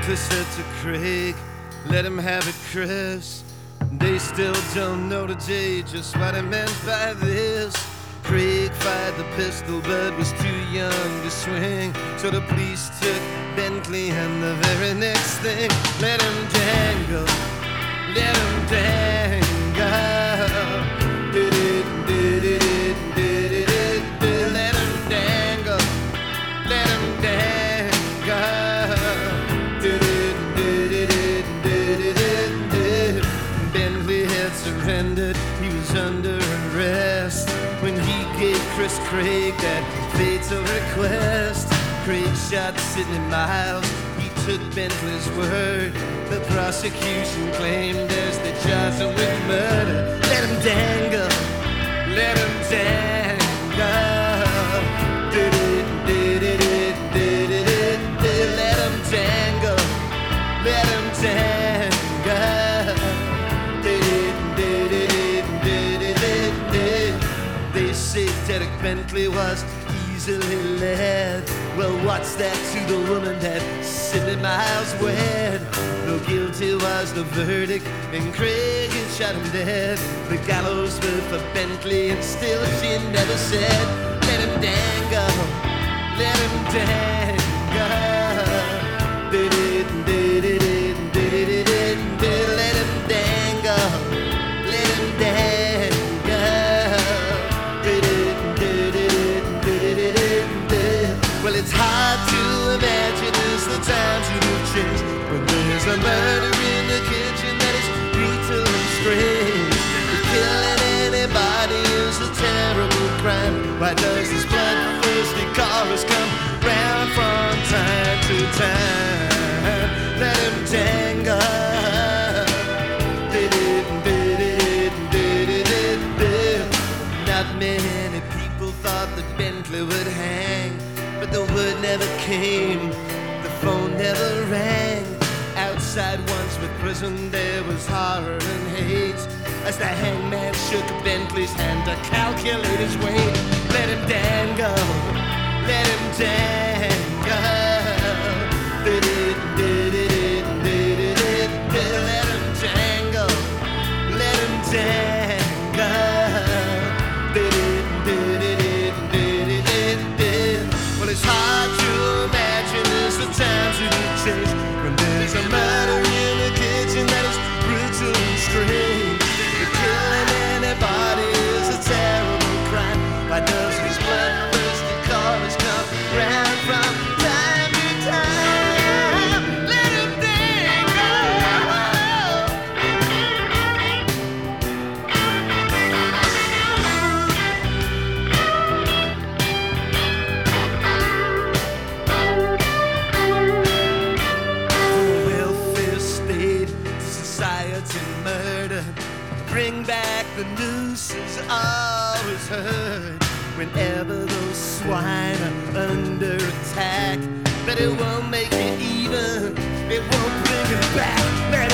Bentley said to Craig, let him have it, Chris. They still don't know today just what he meant by this. Craig fired the pistol but was too young to swing, so the police took Bentley and the very next thing, let him dangle, let him dangle. Let him dangle, let him dangle. Bentley had surrendered, he was under arrest when he gave Chris Craig that fatal request. Craig shot Sidney Miles, he took Bentley's word. The prosecution claimed as the charge him with murder. Let him dangle, let him dangle. Let him dangle, let him dangle. They say Derek Bentley was easily led. Well, what's that to the woman that Sidney Miles wed? No, guilty was the verdict, and Craig had shot him dead. The gallows were for Bentley, and still she never said, let him dangle, let him dangle. Let him dangle, let him dangle. Well, it's hard to imagine as the times you've changed, when there's a murder in the kitchen that is brutal and strange. Killing anybody is a terrible crime. Why does this bloodthirsty chorus come round from time to time? Let him dangle. Not many people thought that Bentley would hang, but the word never came, the phone never rang. Outside Wandsworth prison there was horror and hate, as the hangman shook Bentley's hand to calculate his weight. Let him dangle, let him dangle. Let him dangle, let him dangle. Well, it's hard to imagine as the times you change, when there's a murder in the kitchen that is brutal and strange. But killing anybody is a terrible crime. Why does this bloodthirsty chorus come round from time to time? Let him murder, bring back the noose is always heard. Whenever those swine are under attack, but it won't make it even, it won't bring it back.